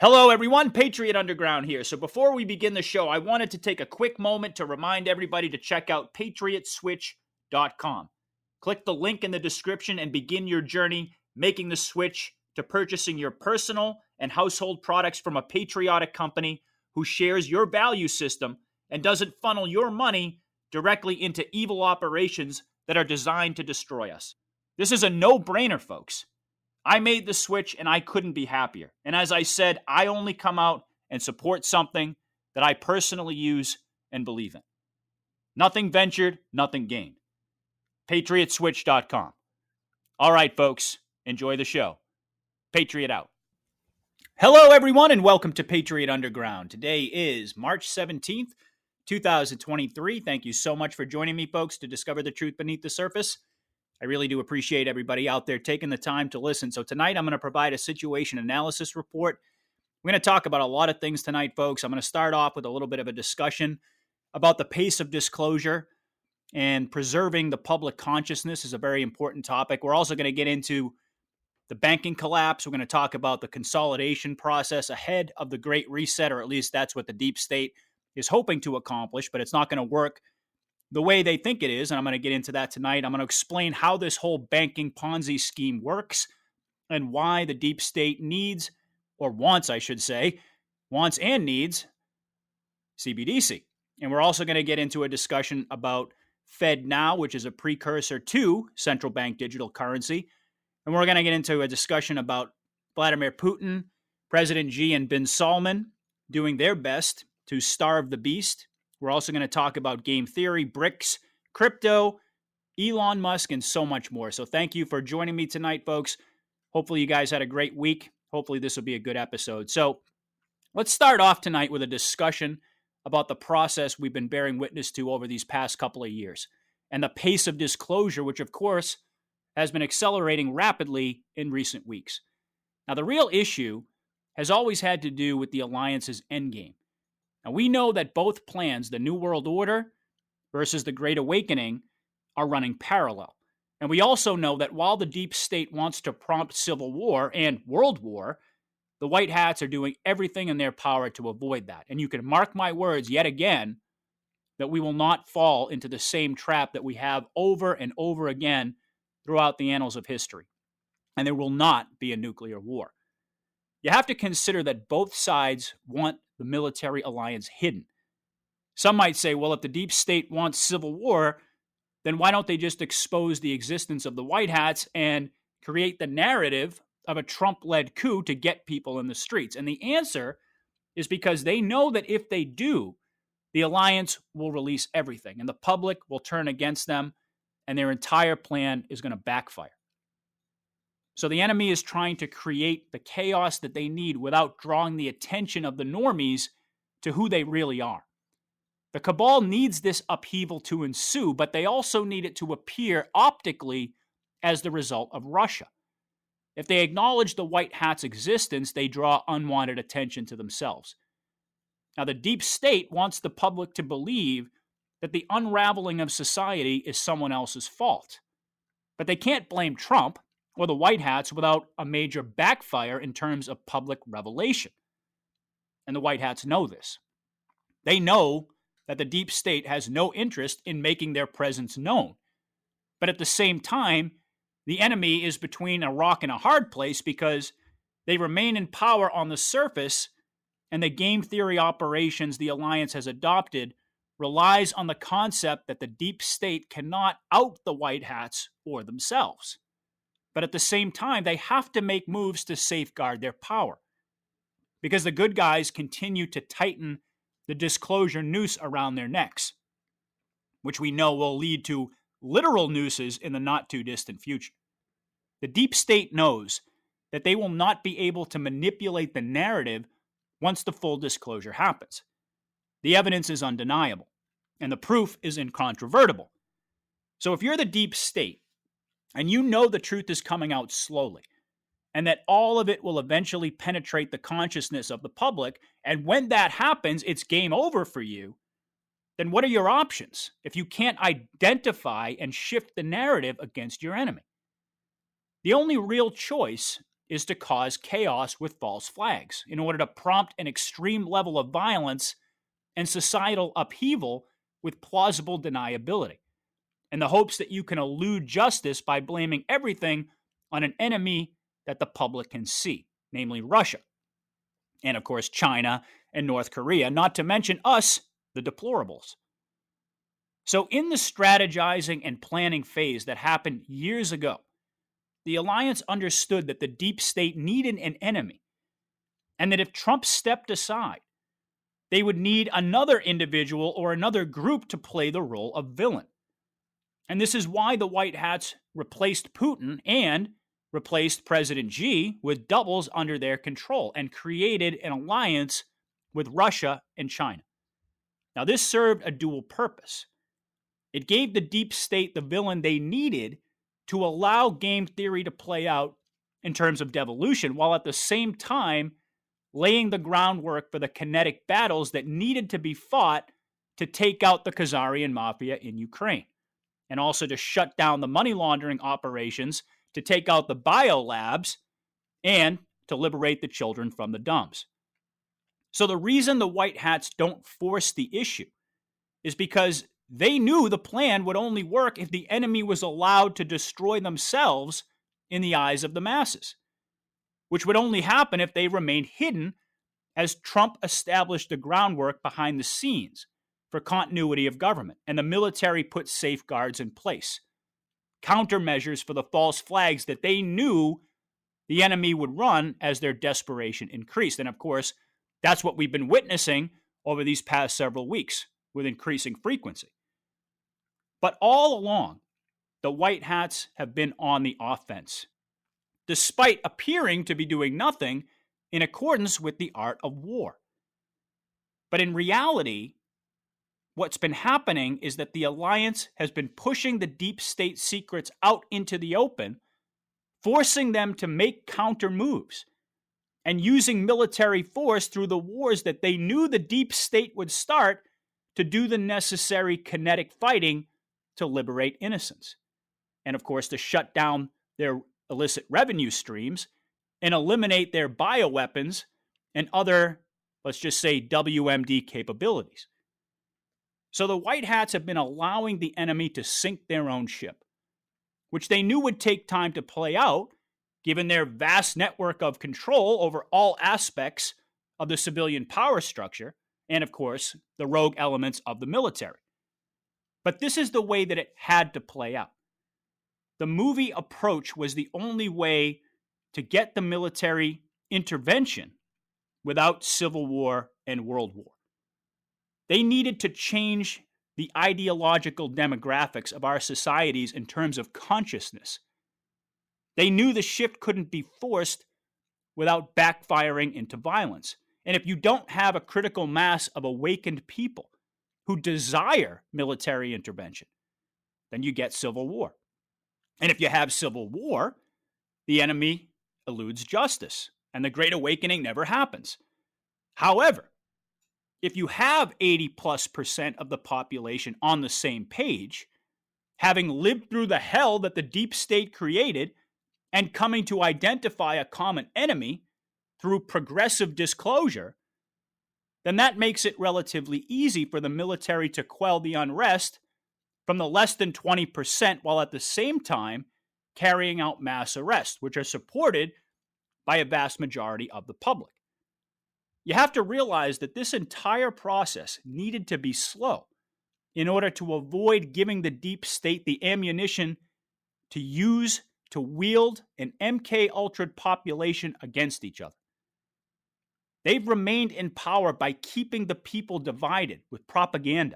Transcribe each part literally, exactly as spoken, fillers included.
Hello, everyone. Patriot Underground here. So before we begin the show, I wanted to take a quick moment to remind everybody to check out patriot switch dot com. Click the link in the description and begin your journey making the switch to purchasing your personal and household products from a patriotic company who shares your value system and doesn't funnel your money directly into evil operations that are designed to destroy us. This is a no-brainer, folks. I made the switch and I couldn't be happier. And as I said, I only come out and support something that I personally use and believe in. Nothing ventured, nothing gained. patriot switch dot com. All right, folks, enjoy the show. Patriot out. Hello, everyone, and welcome to Patriot Underground. Today is March seventeenth, twenty twenty-three. Thank you so much for joining me, folks, to discover the truth beneath the surface. I really do appreciate everybody out there taking the time to listen. So tonight I'm going to provide a situation analysis report. We're going to talk about a lot of things tonight, folks. I'm going to start off with a little bit of a discussion about the pace of disclosure, and preserving the public consciousness is a very important topic. We're also going to get into the banking collapse. We're going to talk about the consolidation process ahead of the Great Reset, or at least that's what the deep state is hoping to accomplish, but it's not going to work the way they think it is, and I'm going to get into that tonight. I'm going to explain how this whole banking Ponzi scheme works and why the deep state needs, or wants, I should say, wants and needs C B D C. And we're also going to get into a discussion about FedNow, which is a precursor to central bank digital currency. And we're going to get into a discussion about Vladimir Putin, President Xi, and Bin Salman doing their best to starve the beast. We're also going to talk about game theory, BRICS, crypto, Elon Musk, and so much more. So thank you for joining me tonight, folks. Hopefully you guys had a great week. Hopefully this will be a good episode. So let's start off tonight with a discussion about the process we've been bearing witness to over these past couple of years and the pace of disclosure, which of course has been accelerating rapidly in recent weeks. Now, the real issue has always had to do with the alliance's endgame. Now, we know that both plans, the New World Order versus the Great Awakening, are running parallel. And we also know that while the deep state wants to prompt civil war and world war, the white hats are doing everything in their power to avoid that. And you can mark my words yet again that we will not fall into the same trap that we have over and over again throughout the annals of history. And there will not be a nuclear war. You have to consider that both sides want the military alliance hidden. Some might say, well, if the deep state wants civil war, then why don't they just expose the existence of the white hats and create the narrative of a Trump-led coup to get people in the streets? And the answer is because they know that if they do, the alliance will release everything and the public will turn against them and their entire plan is going to backfire. So the enemy is trying to create the chaos that they need without drawing the attention of the normies to who they really are. The cabal needs this upheaval to ensue, but they also need it to appear optically as the result of Russia. If they acknowledge the white hat's existence, they draw unwanted attention to themselves. Now, the deep state wants the public to believe that the unraveling of society is someone else's fault. But they can't blame Trump or the white hats without a major backfire in terms of public revelation. And the white hats know this. They know that the deep state has no interest in making their presence known. But at the same time, the enemy is between a rock and a hard place because they remain in power on the surface, and the game theory operations the alliance has adopted relies on the concept that the deep state cannot out the white hats or themselves. But at the same time, they have to make moves to safeguard their power because the good guys continue to tighten the disclosure noose around their necks, which we know will lead to literal nooses in the not-too-distant future. The deep state knows that they will not be able to manipulate the narrative once the full disclosure happens. The evidence is undeniable, and the proof is incontrovertible. So if you're the deep state, and you know the truth is coming out slowly, and that all of it will eventually penetrate the consciousness of the public, and when that happens, it's game over for you, then what are your options if you can't identify and shift the narrative against your enemy? The only real choice is to cause chaos with false flags in order to prompt an extreme level of violence and societal upheaval with plausible deniability, in the hopes that you can elude justice by blaming everything on an enemy that the public can see, namely Russia, and of course China and North Korea, not to mention us, the deplorables. So in the strategizing and planning phase that happened years ago, the alliance understood that the deep state needed an enemy, and that if Trump stepped aside, they would need another individual or another group to play the role of villain. And this is why the White Hats replaced Putin and replaced President Xi with doubles under their control and created an alliance with Russia and China. Now, this served a dual purpose. It gave the deep state the villain they needed to allow game theory to play out in terms of devolution, while at the same time laying the groundwork for the kinetic battles that needed to be fought to take out the Khazarian mafia in Ukraine, and also to shut down the money laundering operations, to take out the biolabs, and to liberate the children from the dumps. So the reason the White Hats don't force the issue is because they knew the plan would only work if the enemy was allowed to destroy themselves in the eyes of the masses, which would only happen if they remained hidden as Trump established the groundwork behind the scenes for continuity of government, and the military put safeguards in place, countermeasures for the false flags that they knew the enemy would run as their desperation increased. And of course, that's what we've been witnessing over these past several weeks with increasing frequency. But all along, the White Hats have been on the offense, despite appearing to be doing nothing in accordance with the art of war. But in reality, what's been happening is that the alliance has been pushing the deep state secrets out into the open, forcing them to make counter moves, and using military force through the wars that they knew the deep state would start to do the necessary kinetic fighting to liberate innocents. And of course, to shut down their illicit revenue streams and eliminate their bioweapons and other, let's just say, W M D capabilities. So the White Hats have been allowing the enemy to sink their own ship, which they knew would take time to play out, given their vast network of control over all aspects of the civilian power structure, and of course, the rogue elements of the military. But this is the way that it had to play out. The movie approach was the only way to get the military intervention without civil war and world war. They needed to change the ideological demographics of our societies in terms of consciousness. They knew the shift couldn't be forced without backfiring into violence. And if you don't have a critical mass of awakened people who desire military intervention, then you get civil war. And if you have civil war, the enemy eludes justice, and the Great Awakening never happens. However, if you have eighty plus percent of the population on the same page, having lived through the hell that the deep state created and coming to identify a common enemy through progressive disclosure, then that makes it relatively easy for the military to quell the unrest from the less than twenty percent, while at the same time carrying out mass arrests, which are supported by a vast majority of the public. You have to realize that this entire process needed to be slow in order to avoid giving the deep state the ammunition to use to wield an M K Ultra population against each other. They've remained in power by keeping the people divided with propaganda.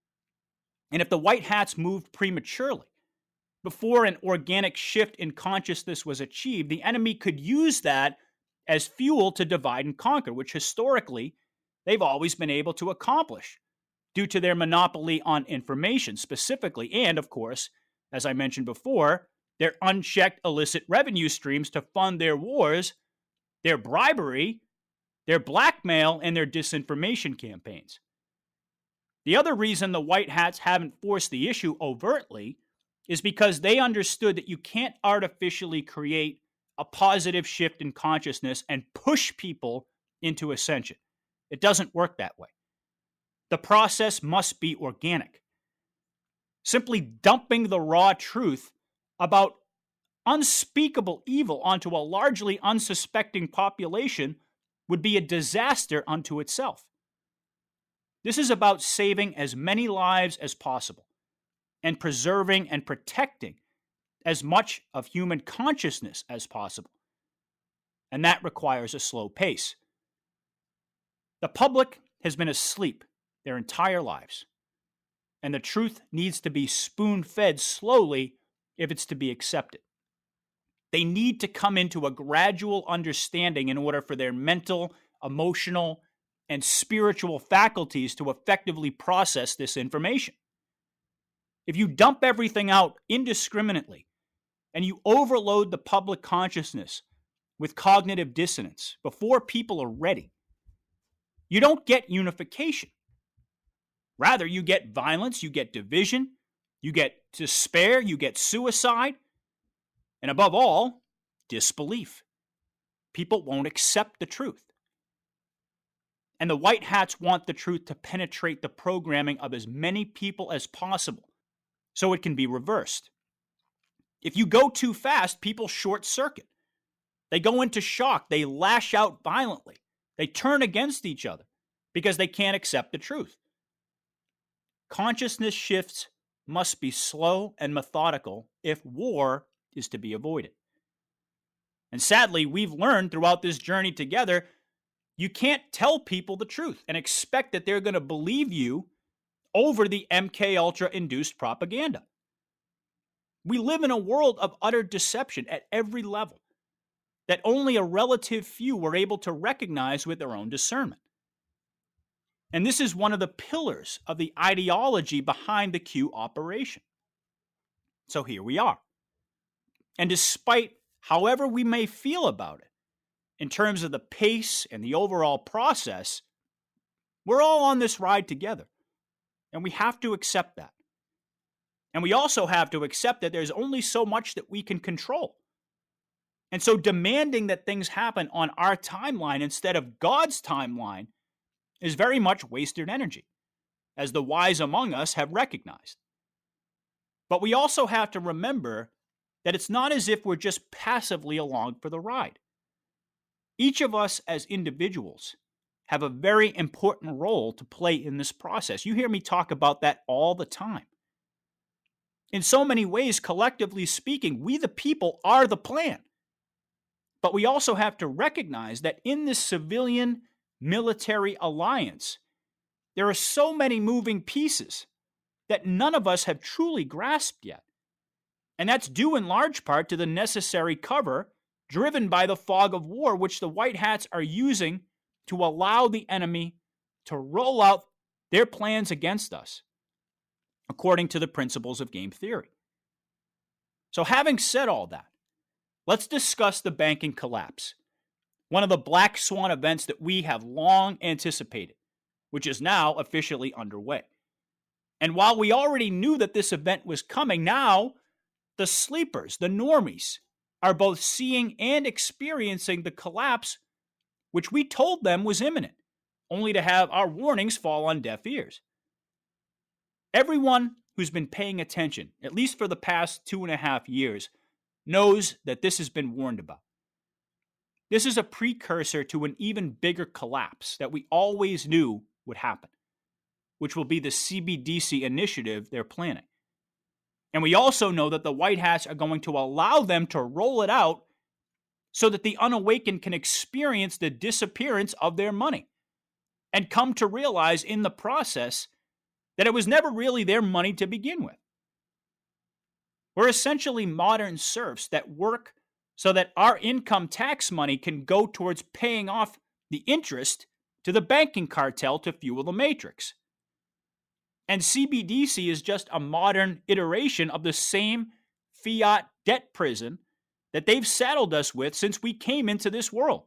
And if the White Hats moved prematurely, before an organic shift in consciousness was achieved, the enemy could use that as fuel to divide and conquer, which historically they've always been able to accomplish due to their monopoly on information specifically, and of course, as I mentioned before, their unchecked illicit revenue streams to fund their wars, their bribery, their blackmail, and their disinformation campaigns. The other reason the White Hats haven't forced the issue overtly is because they understood that you can't artificially create a positive shift in consciousness and push people into ascension. It doesn't work that way. The process must be organic. Simply dumping the raw truth about unspeakable evil onto a largely unsuspecting population would be a disaster unto itself. This is about saving as many lives as possible and preserving and protecting as much of human consciousness as possible. And that requires a slow pace. The public has been asleep their entire lives, and the truth needs to be spoon-fed slowly if it's to be accepted. They need to come into a gradual understanding in order for their mental, emotional, and spiritual faculties to effectively process this information. If you dump everything out indiscriminately and you overload the public consciousness with cognitive dissonance before people are ready, you don't get unification. Rather, you get violence, you get division, you get despair, you get suicide, and above all, disbelief. People won't accept the truth. And the white hats want the truth to penetrate the programming of as many people as possible so it can be reversed. If you go too fast, people short circuit. They go into shock. They lash out violently. They turn against each other because they can't accept the truth. Consciousness shifts must be slow and methodical if war is to be avoided. And sadly, we've learned throughout this journey together, you can't tell people the truth and expect that they're going to believe you over the M K Ultra-induced propaganda. We live in a world of utter deception at every level that only a relative few were able to recognize with their own discernment. And this is one of the pillars of the ideology behind the Q operation. So here we are. And despite however we may feel about it, in terms of the pace and the overall process, we're all on this ride together. And we have to accept that. And we also have to accept that there's only so much that we can control. And so demanding that things happen on our timeline instead of God's timeline is very much wasted energy, as the wise among us have recognized. But we also have to remember that it's not as if we're just passively along for the ride. Each of us as individuals have a very important role to play in this process. You hear me talk about that all the time. In so many ways, collectively speaking, we the people are the plan. But we also have to recognize that in this civilian military alliance, there are so many moving pieces that none of us have truly grasped yet. And that's due in large part to the necessary cover driven by the fog of war, which the white hats are using to allow the enemy to roll out their plans against us, according to the principles of game theory. So having said all that, let's discuss the banking collapse, one of the black swan events that we have long anticipated, which is now officially underway. And while we already knew that this event was coming, now the sleepers, the normies, are both seeing and experiencing the collapse, which we told them was imminent, only to have our warnings fall on deaf ears. Everyone who's been paying attention, at least for the past two and a half years, knows that this has been warned about. This is a precursor to an even bigger collapse that we always knew would happen, which will be the C B D C initiative they're planning. And we also know that the white hats are going to allow them to roll it out so that the unawakened can experience the disappearance of their money and come to realize in the process that it was never really their money to begin with. We're essentially modern serfs that work so that our income tax money can go towards paying off the interest to the banking cartel to fuel the matrix. And C B D C is just a modern iteration of the same fiat debt prison that they've saddled us with since we came into this world.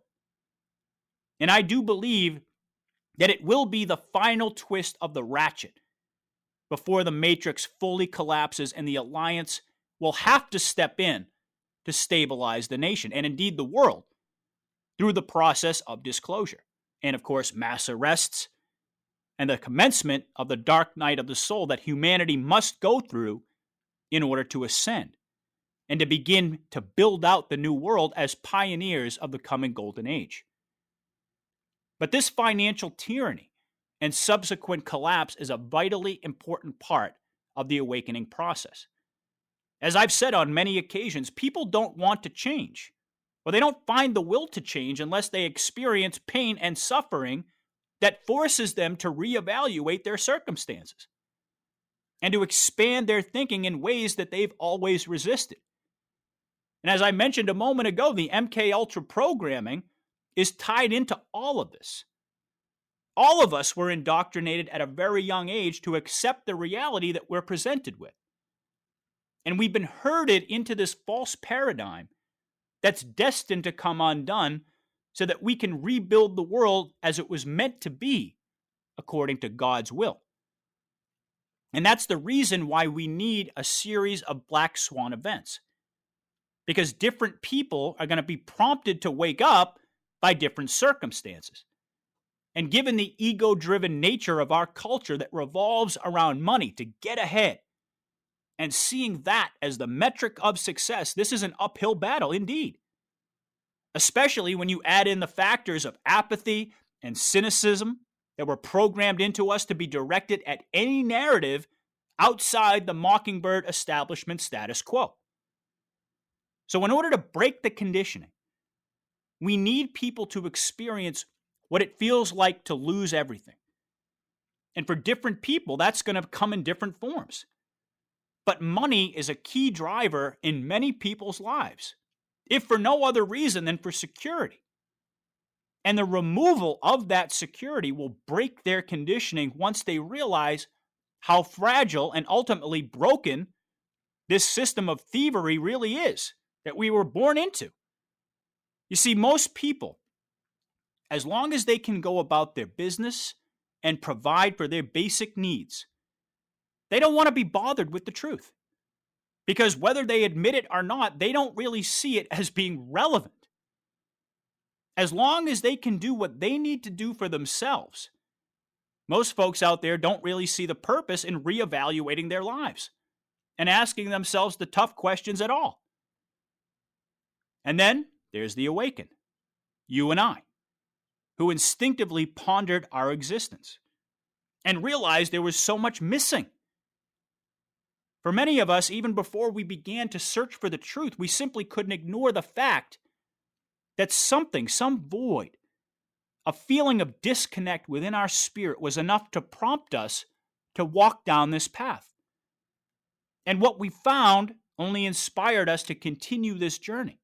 And I do believe that it will be the final twist of the ratchet before the matrix fully collapses and the alliance will have to step in to stabilize the nation and indeed the world through the process of disclosure and, of course, mass arrests and the commencement of the dark night of the soul that humanity must go through in order to ascend and to begin to build out the new world as pioneers of the coming golden age. But this financial tyranny and subsequent collapse is a vitally important part of the awakening process. As I've said on many occasions, people don't want to change, or they don't find the will to change unless they experience pain and suffering that forces them to reevaluate their circumstances and to expand their thinking in ways that they've always resisted. And as I mentioned a moment ago, the M K Ultra programming is tied into all of this. All of us were indoctrinated at a very young age to accept the reality that we're presented with. And we've been herded into this false paradigm that's destined to come undone so that we can rebuild the world as it was meant to be, according to God's will. And that's the reason why we need a series of black swan events. Because different people are going to be prompted to wake up by different circumstances. And given the ego-driven nature of our culture that revolves around money to get ahead, and seeing that as the metric of success, this is an uphill battle indeed. Especially when you add in the factors of apathy and cynicism that were programmed into us to be directed at any narrative outside the Mockingbird establishment status quo. So in order to break the conditioning, we need people to experience what it feels like to lose everything. And for different people, that's going to come in different forms. But money is a key driver in many people's lives, if for no other reason than for security. And the removal of that security will break their conditioning once they realize how fragile and ultimately broken this system of thievery really is that we were born into. You see, most people, as long as they can go about their business and provide for their basic needs, they don't want to be bothered with the truth. Because whether they admit it or not, they don't really see it as being relevant. As long as they can do what they need to do for themselves, most folks out there don't really see the purpose in reevaluating their lives and asking themselves the tough questions at all. And then there's the awaken, you and I, who instinctively pondered our existence and realized there was so much missing. For many of us, even before we began to search for the truth, we simply couldn't ignore the fact that something, some void, a feeling of disconnect within our spirit was enough to prompt us to walk down this path. And what we found only inspired us to continue this journey.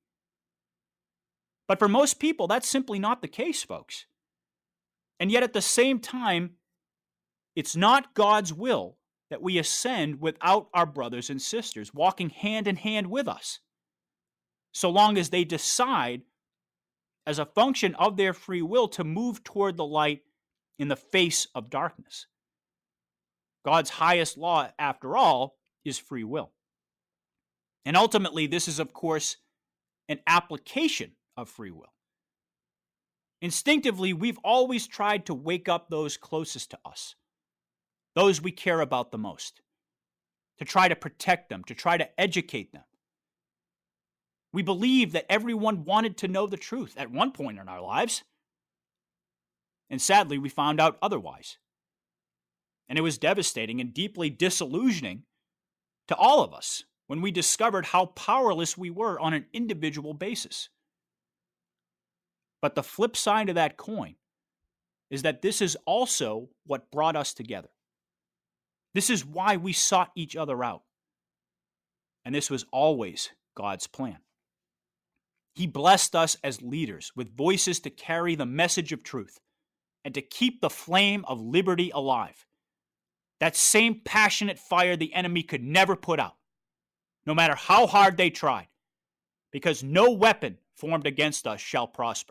But for most people, that's simply not the case, folks. And yet at the same time, it's not God's will that we ascend without our brothers and sisters walking hand in hand with us, so long as they decide, as a function of their free will, to move toward the light in the face of darkness. God's highest law, after all, is free will. And ultimately, this is, of course, an application of free will. Instinctively, we've always tried to wake up those closest to us, those we care about the most, to try to protect them, to try to educate them. We believe that everyone wanted to know the truth at one point in our lives. And sadly, we found out otherwise. And it was devastating and deeply disillusioning to all of us when we discovered how powerless we were on an individual basis. But the flip side of that coin is that this is also what brought us together. This is why we sought each other out. And this was always God's plan. He blessed us as leaders with voices to carry the message of truth and to keep the flame of liberty alive. That same passionate fire the enemy could never put out, no matter how hard they tried, because no weapon formed against us shall prosper.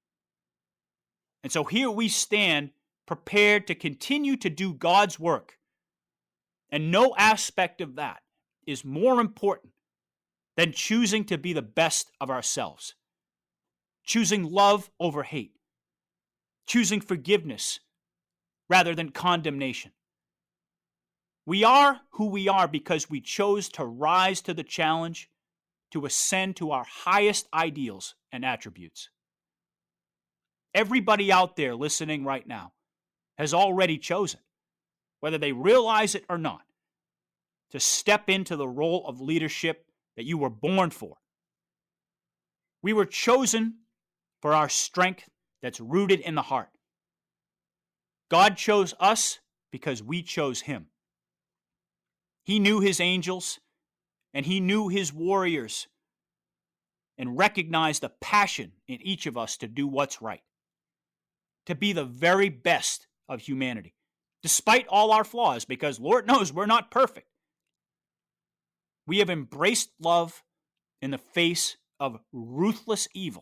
And so here we stand, prepared to continue to do God's work. And no aspect of that is more important than choosing to be the best of ourselves, choosing love over hate, choosing forgiveness rather than condemnation. We are who we are because we chose to rise to the challenge to ascend to our highest ideals and attributes. Everybody out there listening right now has already chosen, whether they realize it or not, to step into the role of leadership that you were born for. We were chosen for our strength that's rooted in the heart. God chose us because we chose him. He knew his angels and he knew his warriors and recognized the passion in each of us to do what's right, to be the very best of humanity, despite all our flaws, because Lord knows we're not perfect. We have embraced love in the face of ruthless evil.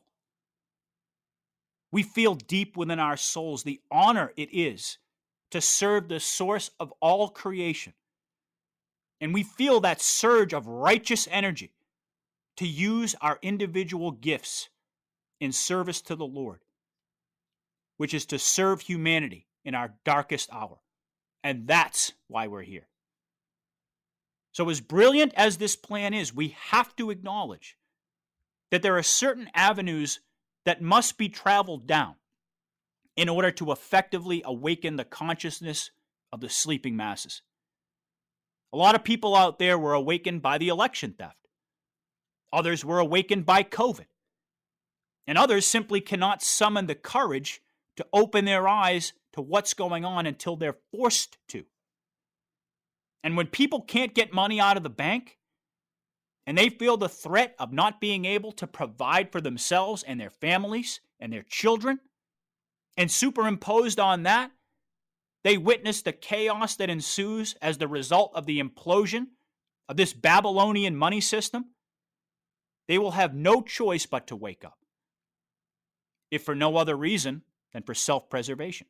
We feel deep within our souls the honor it is to serve the source of all creation. And we feel that surge of righteous energy to use our individual gifts in service to the Lord, which is to serve humanity in our darkest hour. And that's why we're here. So as brilliant as this plan is, we have to acknowledge that there are certain avenues that must be traveled down in order to effectively awaken the consciousness of the sleeping masses. A lot of people out there were awakened by the election theft. Others were awakened by COVID. And others simply cannot summon the courage to open their eyes to what's going on until they're forced to. And when people can't get money out of the bank, and they feel the threat of not being able to provide for themselves and their families and their children, and superimposed on that, they witness the chaos that ensues as the result of the implosion of this Babylonian money system, they will have no choice but to wake up, if for no other reason than for self-preservation.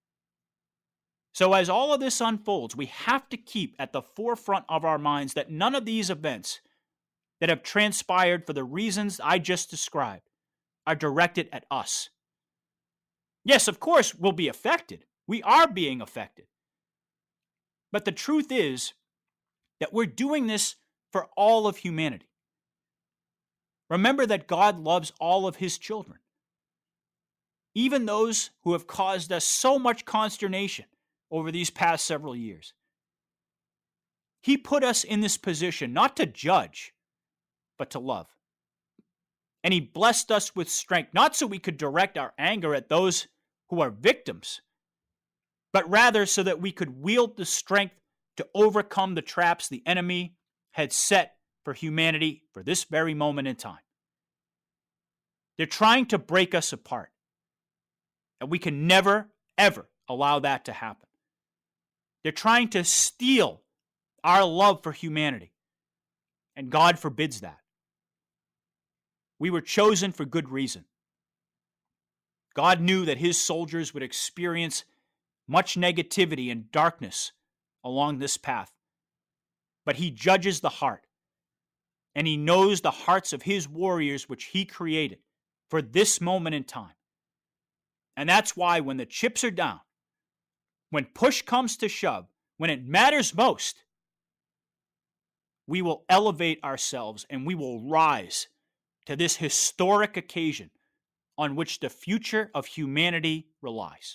So as all of this unfolds, we have to keep at the forefront of our minds that none of these events that have transpired for the reasons I just described are directed at us. Yes, of course, we'll be affected. We are being affected. But the truth is that we're doing this for all of humanity. Remember that God loves all of his children, even those who have caused us so much consternation over these past several years. He put us in this position not to judge, but to love. And he blessed us with strength, not so we could direct our anger at those who are victims, but rather so that we could wield the strength to overcome the traps the enemy had set for humanity for this very moment in time. They're trying to break us apart, and we can never, ever allow that to happen. They're trying to steal our love for humanity, and God forbids that. We were chosen for good reason. God knew that his soldiers would experience much negativity and darkness along this path, but he judges the heart, and he knows the hearts of his warriors which he created for this moment in time. And that's why when the chips are down, when push comes to shove, when it matters most, we will elevate ourselves and we will rise to this historic occasion on which the future of humanity relies.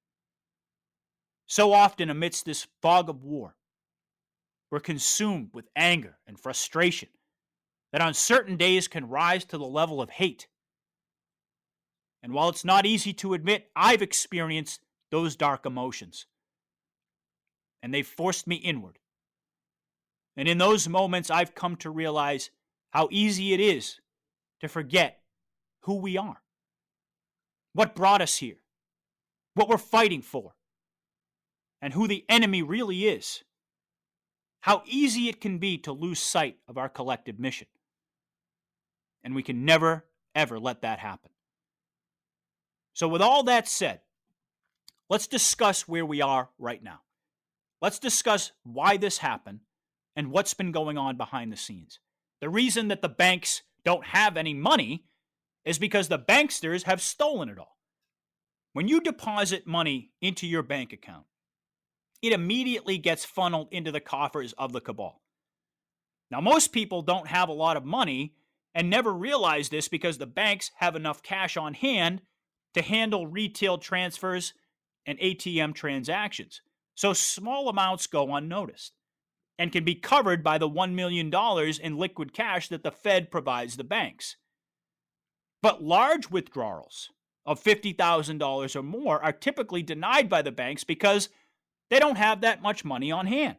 So often amidst this fog of war, we're consumed with anger and frustration that on certain days can rise to the level of hate. And while it's not easy to admit, I've experienced those dark emotions, and they've forced me inward. And in those moments, I've come to realize how easy it is to forget who we are, what brought us here, what we're fighting for, and who the enemy really is. How easy it can be to lose sight of our collective mission. And we can never, ever let that happen. So with all that said, let's discuss where we are right now. Let's discuss why this happened and what's been going on behind the scenes. The reason that the banks don't have any money is because the banksters have stolen it all. When you deposit money into your bank account, it immediately gets funneled into the coffers of the cabal. Now, most people don't have a lot of money and never realize this because the banks have enough cash on hand to handle retail transfers and A T M transactions. So small amounts go unnoticed and can be covered by the one million dollars in liquid cash that the Fed provides the banks. But large withdrawals of fifty thousand dollars or more are typically denied by the banks because they don't have that much money on hand.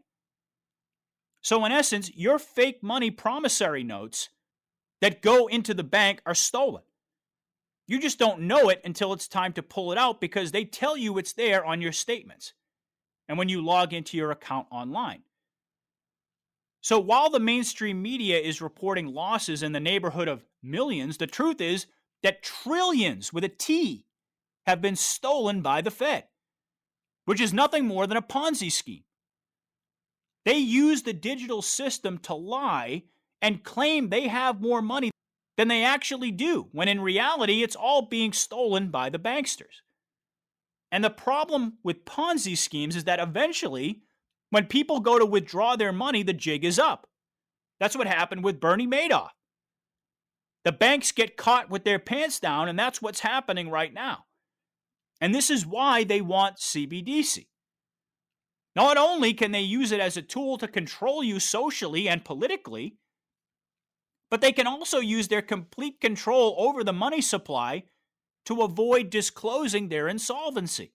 So in essence, your fake money promissory notes that go into the bank are stolen. You just don't know it until it's time to pull it out because they tell you it's there on your statements and when you log into your account online. So while the mainstream media is reporting losses in the neighborhood of millions, the truth is that trillions with a T have been stolen by the Fed, which is nothing more than a Ponzi scheme. They use the digital system to lie and claim they have more money than they actually do, when in reality, it's all being stolen by the banksters. And the problem with Ponzi schemes is that eventually, when people go to withdraw their money, the jig is up. That's what happened with Bernie Madoff. The banks get caught with their pants down, and that's what's happening right now. And this is why they want C B D C. Not only can they use it as a tool to control you socially and politically, but they can also use their complete control over the money supply to avoid disclosing their insolvency.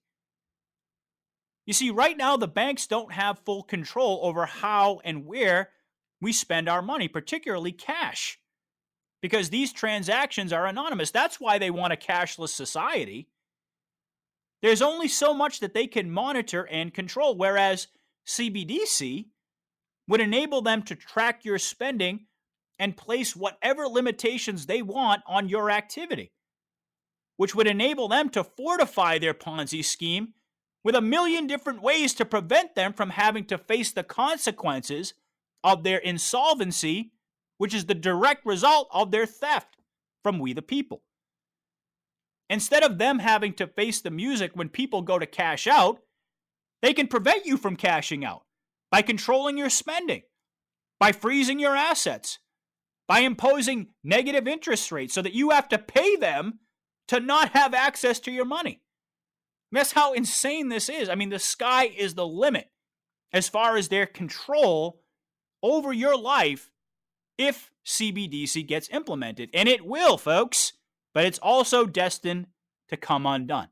You see, right now, the banks don't have full control over how and where we spend our money, particularly cash, because these transactions are anonymous. That's why they want a cashless society. There's only so much that they can monitor and control, whereas C B D C would enable them to track your spending and place whatever limitations they want on your activity, which would enable them to fortify their Ponzi scheme with a million different ways to prevent them from having to face the consequences of their insolvency, which is the direct result of their theft from we the people. Instead of them having to face the music when people go to cash out, they can prevent you from cashing out by controlling your spending, by freezing your assets, by imposing negative interest rates so that you have to pay them to not have access to your money. That's how insane this is. I mean, the sky is the limit as far as their control over your life if C B D C gets implemented. And it will, folks, but it's also destined to come undone.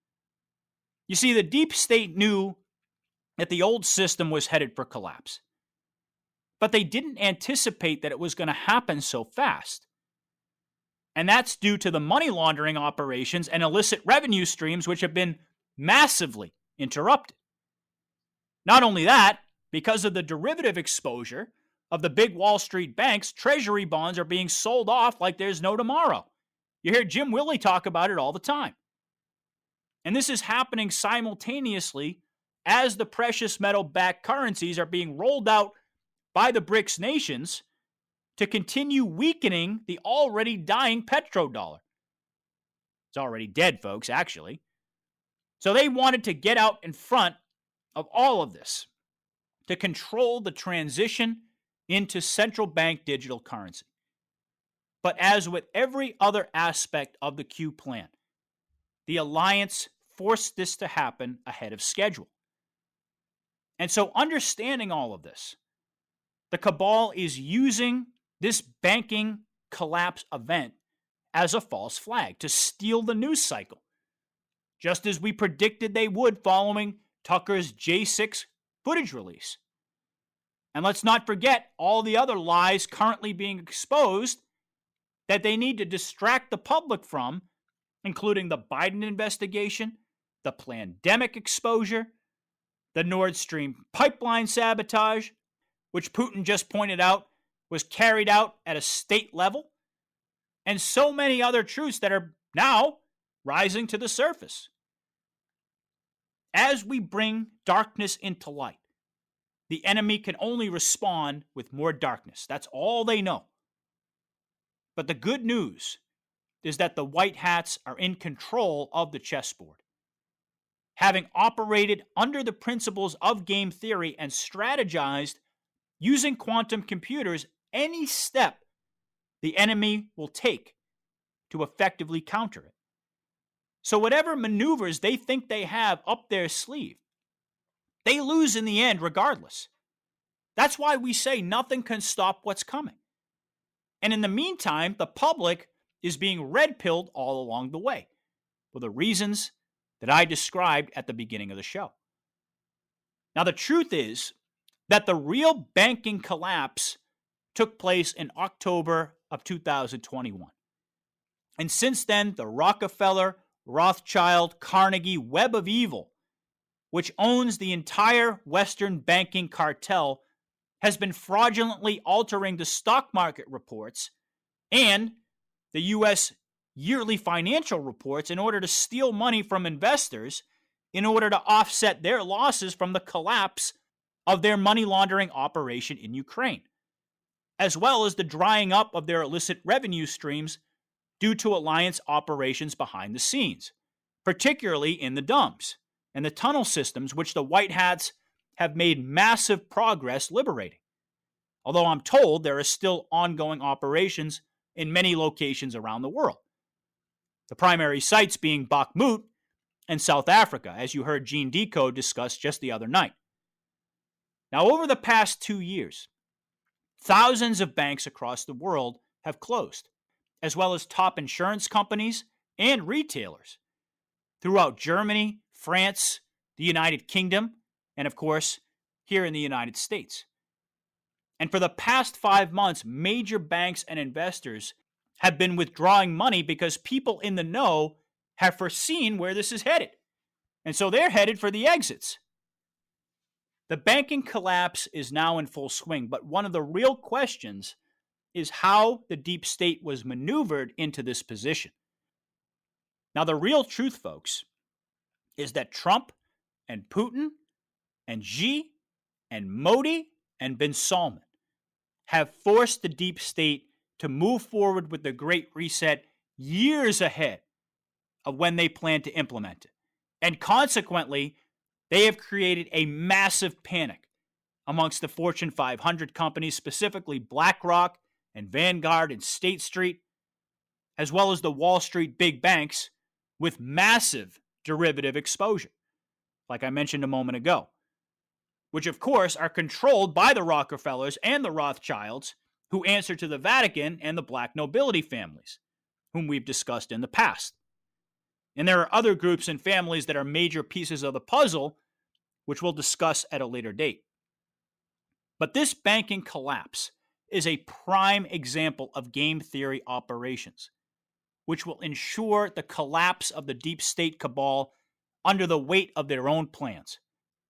You see, the deep state knew that the old system was headed for collapse, but they didn't anticipate that it was going to happen so fast. And that's due to the money laundering operations and illicit revenue streams, which have been massively interrupted. Not only that, because of the derivative exposure of the big Wall Street banks, treasury bonds are being sold off like there's no tomorrow. You hear Jim Willie talk about it all the time. And this is happening simultaneously as the precious metal-backed currencies are being rolled out by the BRICS nations to continue weakening the already dying petrodollar. It's already dead, folks, actually. So they wanted to get out in front of all of this to control the transition into central bank digital currency. But as with every other aspect of the Q plan, the alliance forced this to happen ahead of schedule. And so understanding all of this, the cabal is using this banking collapse event as a false flag to steal the news cycle, just as we predicted they would following Tucker's J six footage release. And let's not forget all the other lies currently being exposed that they need to distract the public from, including the Biden investigation, the pandemic exposure, the Nord Stream pipeline sabotage, which Putin just pointed out was carried out at a state level, and so many other truths that are now rising to the surface. As we bring darkness into light, the enemy can only respond with more darkness. That's all they know. But the good news is that the white hats are in control of the chessboard. Having operated under the principles of game theory and strategized using quantum computers, any step the enemy will take to effectively counter it. So whatever maneuvers they think they have up their sleeve, they lose in the end regardless. That's why we say nothing can stop what's coming. And in the meantime, the public is being red-pilled all along the way for the reasons that I described at the beginning of the show. Now, the truth is that the real banking collapse took place in October of two thousand twenty-one. And since then, the Rockefeller, Rothschild, Carnegie web of evil, which owns the entire Western banking cartel, has been fraudulently altering the stock market reports and the U S yearly financial reports in order to steal money from investors in order to offset their losses from the collapse of their money laundering operation in Ukraine, as well as the drying up of their illicit revenue streams due to alliance operations behind the scenes, particularly in the dumps and the tunnel systems, which the white hats have made massive progress liberating. Although I'm told there are still ongoing operations in many locations around the world. The primary sites being Bakhmut and South Africa, as you heard Gene Decode discuss just the other night. Now, over the past two years, thousands of banks across the world have closed, as well as top insurance companies and retailers throughout Germany, France, the United Kingdom, and of course, here in the United States. And for the past five months, major banks and investors have been withdrawing money because people in the know have foreseen where this is headed. And so they're headed for the exits. The banking collapse is now in full swing, but one of the real questions is how the deep state was maneuvered into this position. Now, the real truth, folks, is that Trump and Putin and Xi and Modi and bin Salman have forced the deep state to move forward with the Great Reset years ahead of when they plan to implement it. And consequently, they have created a massive panic amongst the Fortune five hundred companies, specifically BlackRock and Vanguard and State Street, as well as the Wall Street big banks with massive derivative exposure, like I mentioned a moment ago, which of course are controlled by the Rockefellers and the Rothschilds, who answer to the Vatican and the black nobility families, whom we've discussed in the past. And there are other groups and families that are major pieces of the puzzle, which we'll discuss at a later date. But this banking collapse is a prime example of game theory operations, which will ensure the collapse of the deep state cabal under the weight of their own plans.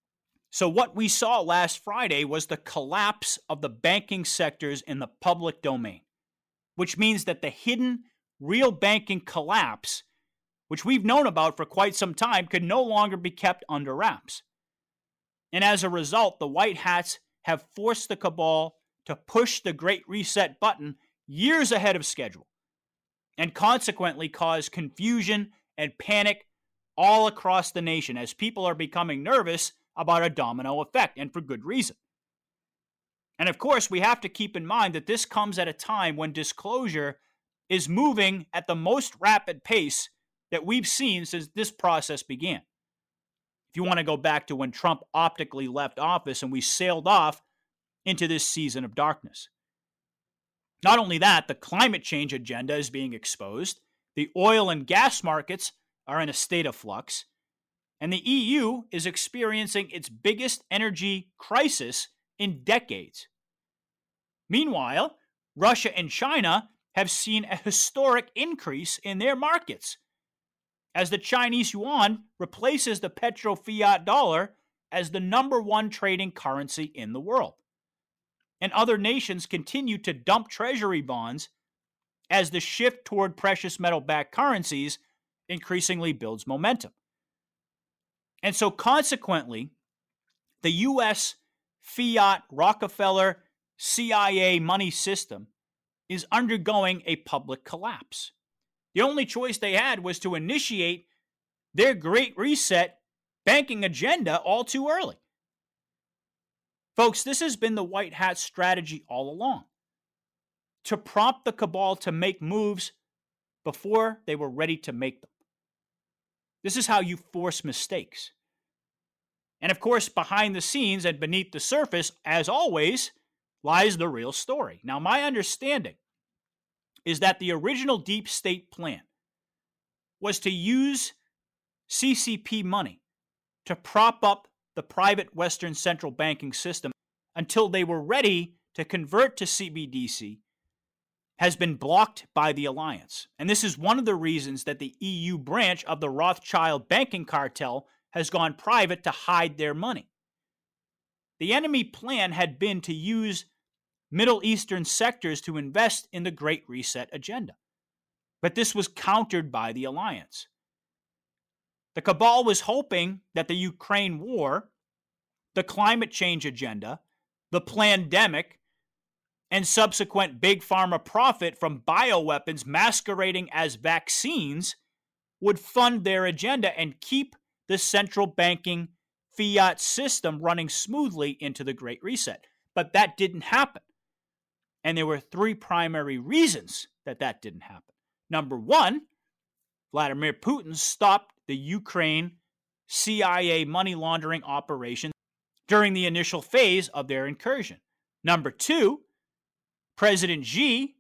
So what we saw last Friday was the collapse of the banking sectors in the public domain, which means that the hidden real banking collapse, which we've known about for quite some time, could no longer be kept under wraps. And as a result, the white hats have forced the cabal to push the Great Reset button years ahead of schedule, and consequently cause confusion and panic all across the nation as people are becoming nervous about a domino effect, and for good reason. And of course, we have to keep in mind that this comes at a time when disclosure is moving at the most rapid pace that we've seen since this process began. If you want to go back to when Trump optically left office and we sailed off into this season of darkness. Not only that, the climate change agenda is being exposed, the oil and gas markets are in a state of flux, and the E U is experiencing its biggest energy crisis in decades. Meanwhile, Russia and China have seen a historic increase in their markets as the Chinese yuan replaces the petro fiat dollar as the number one trading currency in the world. And other nations continue to dump treasury bonds as the shift toward precious metal-backed currencies increasingly builds momentum. And so consequently, the U S fiat Rockefeller C I A money system is undergoing a public collapse. The only choice they had was to initiate their Great Reset banking agenda all too early. Folks, this has been the White Hat strategy all along, to prompt the cabal to make moves before they were ready to make them. This is how you force mistakes. And of course, behind the scenes and beneath the surface, as always, lies the real story. Now, my understanding is that the original deep state plan was to use C C P money to prop up the private Western central banking system until they were ready to convert to C B D C has been blocked by the alliance. And this is one of the reasons that the E U branch of the Rothschild banking cartel has gone private to hide their money. The enemy plan had been to use Middle Eastern sectors to invest in the Great Reset agenda. But this was countered by the alliance. The cabal was hoping that the Ukraine war, the climate change agenda, the plandemic, and subsequent big pharma profit from bioweapons masquerading as vaccines would fund their agenda and keep the central banking fiat system running smoothly into the Great Reset. But that didn't happen. And there were three primary reasons that that didn't happen. Number one, Vladimir Putin stopped the Ukraine C I A money laundering operation during the initial phase of their incursion. Number two, President Xi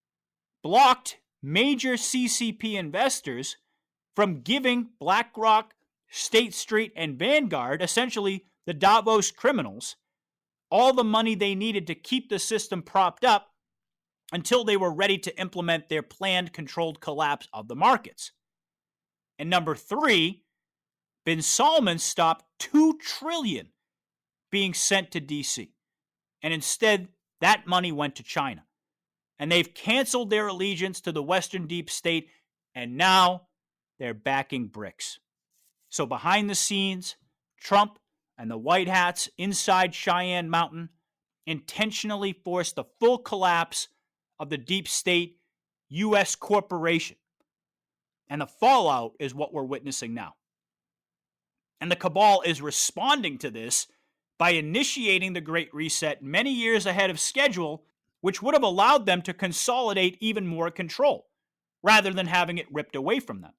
blocked major C C P investors from giving BlackRock, State Street, and Vanguard, essentially the Davos criminals, all the money they needed to keep the system propped up until they were ready to implement their planned controlled collapse of the markets. And number three, bin Salman stopped two trillion dollars being sent to D C. And instead, that money went to China. And they've canceled their allegiance to the Western deep state, and now they're backing BRICS. So behind the scenes, Trump and the White Hats inside Cheyenne Mountain intentionally forced the full collapse of the deep state U S corporation. And the fallout is what we're witnessing now. And the cabal is responding to this by initiating the Great Reset many years ahead of schedule, which would have allowed them to consolidate even more control, rather than having it ripped away from them.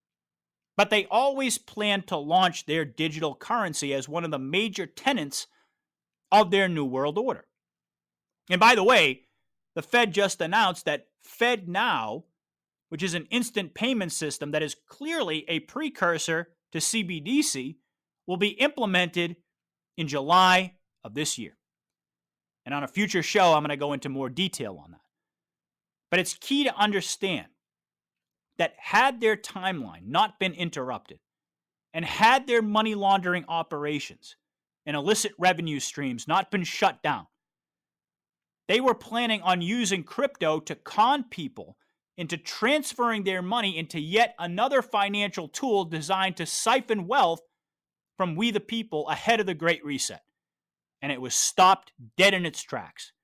But they always planned to launch their digital currency as one of the major tenets of their New World Order. And by the way, the Fed just announced that FedNow, which is an instant payment system that is clearly a precursor to C B D C, will be implemented in July of this year. And on a future show, I'm going to go into more detail on that. But it's key to understand that had their timeline not been interrupted, and had their money laundering operations and illicit revenue streams not been shut down, they were planning on using crypto to con people into transferring their money into yet another financial tool designed to siphon wealth from we the people ahead of the Great Reset. And it was stopped dead in its tracks.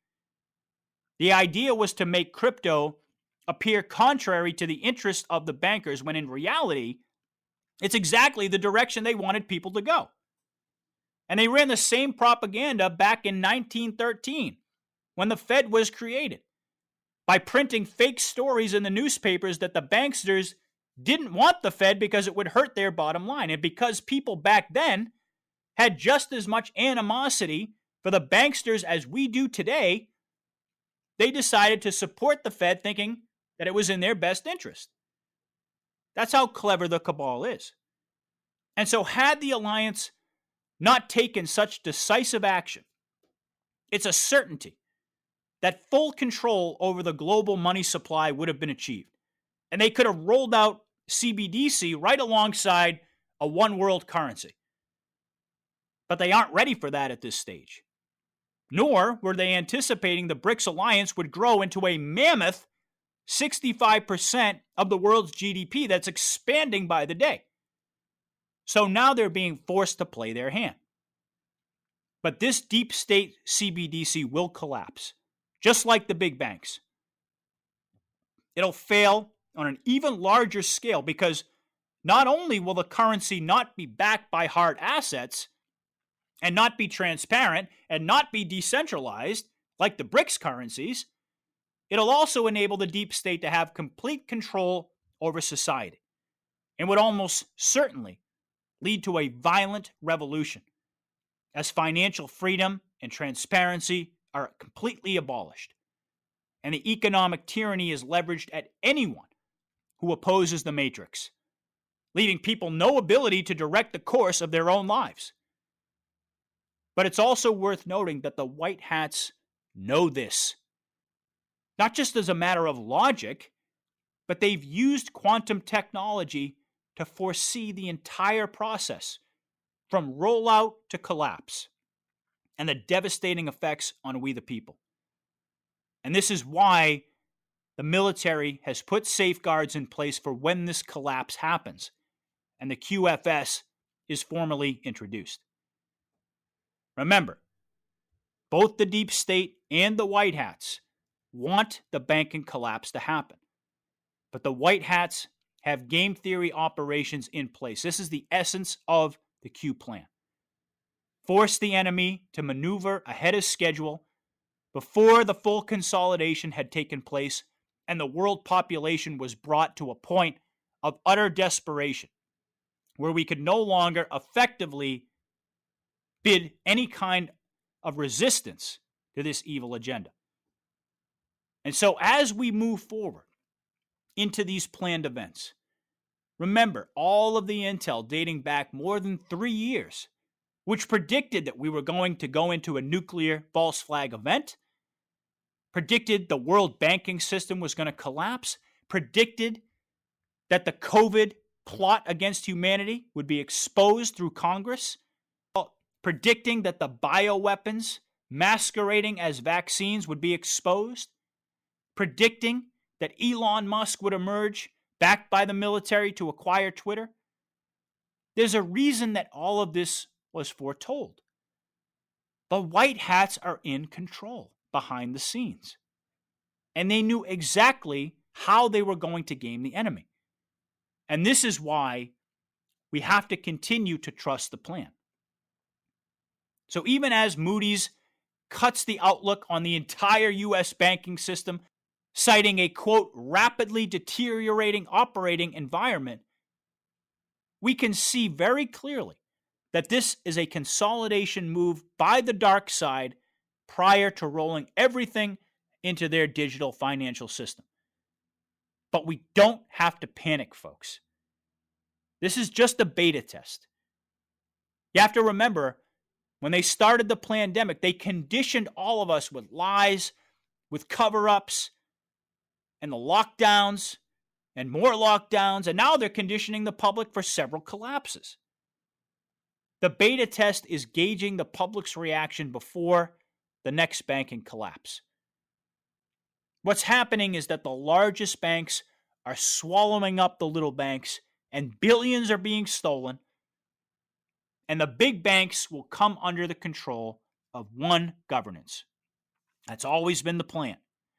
The idea was to make crypto appear contrary to the interests of the bankers, when in reality, it's exactly the direction they wanted people to go. And they ran the same propaganda back in nineteen thirteen, when the Fed was created, by printing fake stories in the newspapers that the banksters didn't want the Fed because it would hurt their bottom line. And because people back then had just as much animosity for the banksters as we do today, they decided to support the Fed, thinking that it was in their best interest. That's how clever the cabal is. And so had the alliance not taken such decisive action, it's a certainty that full control over the global money supply would have been achieved. And they could have rolled out C B D C right alongside a one world currency. But they aren't ready for that at this stage. Nor were they anticipating the BRICS alliance would grow into a mammoth sixty-five percent of the world's G D P that's expanding by the day. So now they're being forced to play their hand. But this deep state C B D C will collapse, just like the big banks. It'll fail on an even larger scale because not only will the currency not be backed by hard assets and not be transparent and not be decentralized like the BRICS currencies, it'll also enable the deep state to have complete control over society and would almost certainly lead to a violent revolution as financial freedom and transparency are completely abolished and the economic tyranny is leveraged at anyone who opposes the matrix, leaving people no ability to direct the course of their own lives. But it's also worth noting that the white hats know this, not just as a matter of logic, but they've used quantum technology to foresee the entire process from rollout to collapse and the devastating effects on we the people. And this is why the military has put safeguards in place for when this collapse happens and the Q F S is formally introduced. Remember, both the deep state and the white hats want the banking collapse to happen. But the white hats have game theory operations in place. This is the essence of the Q plan. Force the enemy to maneuver ahead of schedule before the full consolidation had taken place and the world population was brought to a point of utter desperation where we could no longer effectively bid any kind of resistance to this evil agenda. And so as we move forward into these planned events, remember all of the intel dating back more than three years, which predicted that we were going to go into a nuclear false flag event, predicted the world banking system was going to collapse, predicted that the COVID plot against humanity would be exposed through Congress, predicting that the bioweapons masquerading as vaccines would be exposed, predicting that Elon Musk would emerge backed by the military to acquire Twitter. There's a reason that all of this was foretold. The white hats are in control behind the scenes, and they knew exactly how they were going to game the enemy. And this is why we have to continue to trust the plan. So even as Moody's cuts the outlook on the entire U S banking system, citing a, quote, rapidly deteriorating operating environment, we can see very clearly that this is a consolidation move by the dark side prior to rolling everything into their digital financial system. But we don't have to panic, folks. This is just a beta test. You have to remember, when they started the pandemic, they conditioned all of us with lies, with cover-ups, and the lockdowns, and more lockdowns, and now they're conditioning the public for several collapses. The beta test is gauging the public's reaction before the next banking collapse. What's happening is that the largest banks are swallowing up the little banks, and billions are being stolen, and the big banks will come under the control of one governance. That's always been the plan.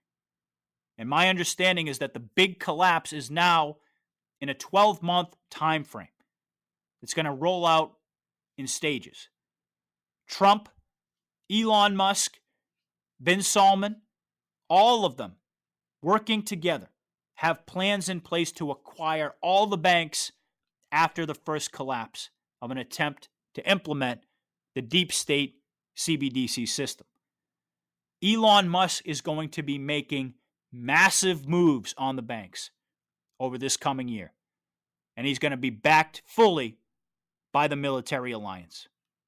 And my understanding is that the big collapse is now in a twelve-month time frame. It's going to roll out in stages. Trump, Elon Musk, Bin Salman, all of them working together have plans in place to acquire all the banks after the first collapse of an attempt to implement the deep state C B D C system. Elon Musk is going to be making massive moves on the banks over this coming year, and he's going to be backed fully by the military alliance.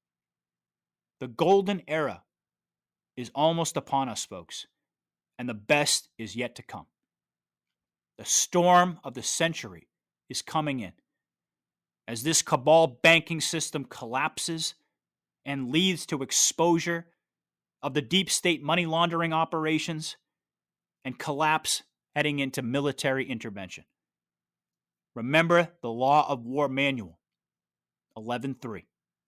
The golden era is almost upon us, folks, and the best is yet to come. The storm of the century is coming in as this cabal banking system collapses and leads to exposure of the deep state money laundering operations and collapse heading into military intervention. Remember the Law of War Manual, eleven three.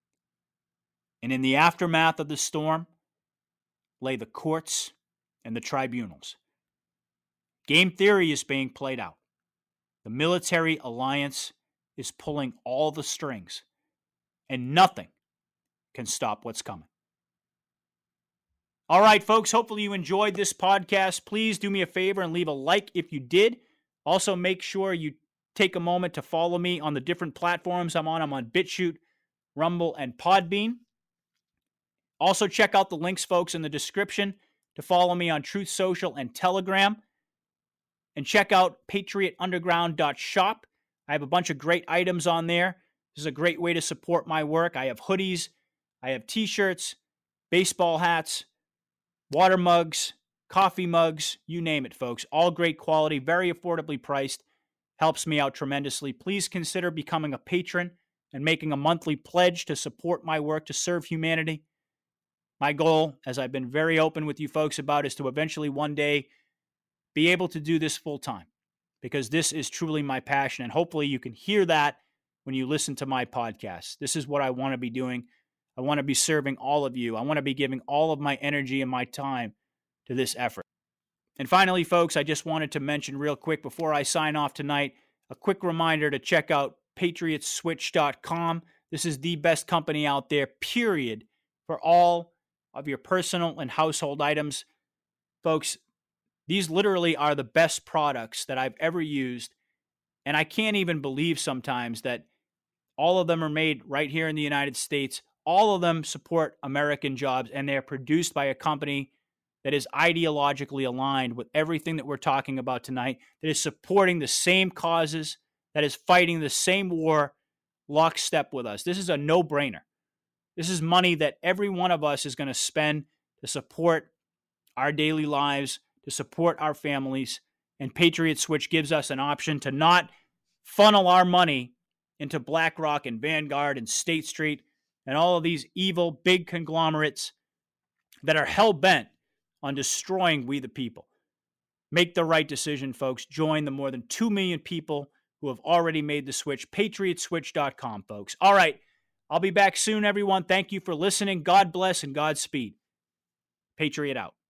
And in the aftermath of the storm lay the courts and the tribunals. Game theory is being played out. The military alliance is pulling all the strings, and nothing can stop what's coming. All right, folks, hopefully you enjoyed this podcast. Please do me a favor and leave a like if you did. Also, make sure you take a moment to follow me on the different platforms I'm on. I'm on BitChute, Rumble, and Podbean. Also, check out the links, folks, in the description to follow me on Truth Social and Telegram. And check out patriot underground dot shop. I have a bunch of great items on there. This is a great way to support my work. I have hoodies, I have t-shirts, baseball hats, water mugs, coffee mugs, you name it, folks. All great quality, very affordably priced. Helps me out tremendously. Please consider becoming a patron and making a monthly pledge to support my work to serve humanity. My goal, as I've been very open with you folks about, is to eventually one day be able to do this full time, because this is truly my passion. And hopefully you can hear that when you listen to my podcast. This is what I want to be doing. I want to be serving all of you. I want to be giving all of my energy and my time to this effort. And finally, folks, I just wanted to mention real quick before I sign off tonight, a quick reminder to check out patriot switch dot com. This is the best company out there, period, for all of your personal and household items. Folks, these literally are the best products that I've ever used. And I can't even believe sometimes that all of them are made right here in the United States. All of them support American jobs, and they're produced by a company that is ideologically aligned with everything that we're talking about tonight, that is supporting the same causes, that is fighting the same war lockstep with us. This is a no-brainer. This is money that every one of us is going to spend to support our daily lives, to support our families, and Patriot Switch gives us an option to not funnel our money into BlackRock and Vanguard and State Street and all of these evil big conglomerates that are hell-bent on destroying we the people. Make the right decision, folks. Join the more than two million people who have already made the switch. patriot switch dot com, folks. All right. I'll be back soon, everyone. Thank you for listening. God bless and Godspeed. Patriot out.